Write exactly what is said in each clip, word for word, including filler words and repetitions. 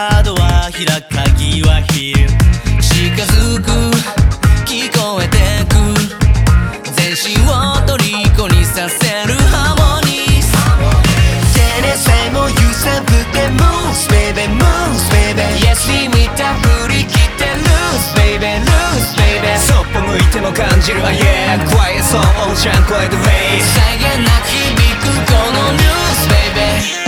ドは開く鍵はヒル近づく聞こえてく全身を虜にさせるハーモニー手でさえも揺さぶって Moves baby moves baby Yes 見たふり切って Loose baby loose baby そっぽ向いても感じる Oh yeah Quiet soul ちゃん超えて Race 際限なく響くこの News baby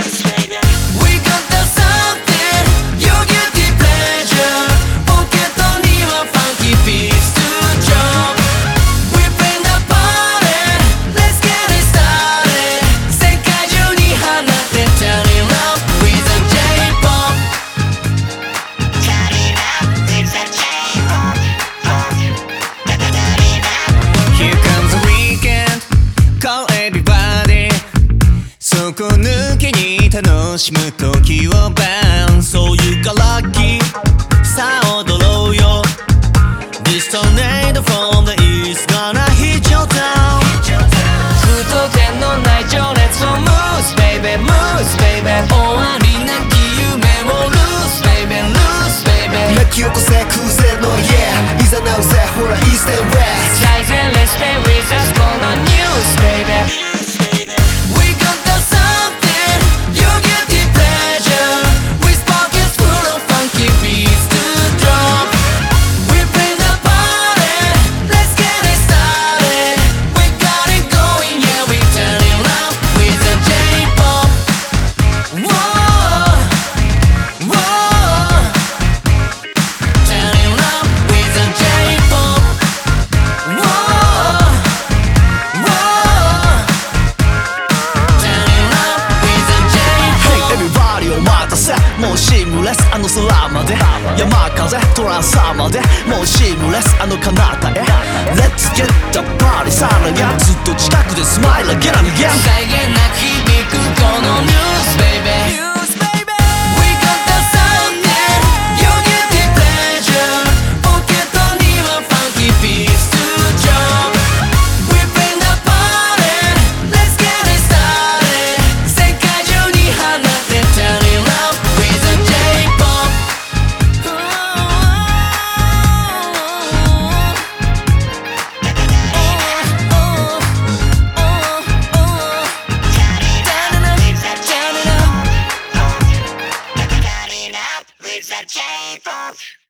底抜けに楽しむ時をバンそういうかラッキーさあ踊ろうよ This tornado from the east gonna hit your town ふと点のない情熱を Moose baby Moose baby 終わりなき夢を Loose baby Loose baby 巻き起こせ空前の Yeah いざなうぜほら East and West 最前列 Stay with us この News babyもうシームレスあの空まで山風トランサーまでもうシームレスあの彼方へ Let's get the party さらにずっと近くでスマイル Again and again 際限なく響くこの News baby It's a J-pop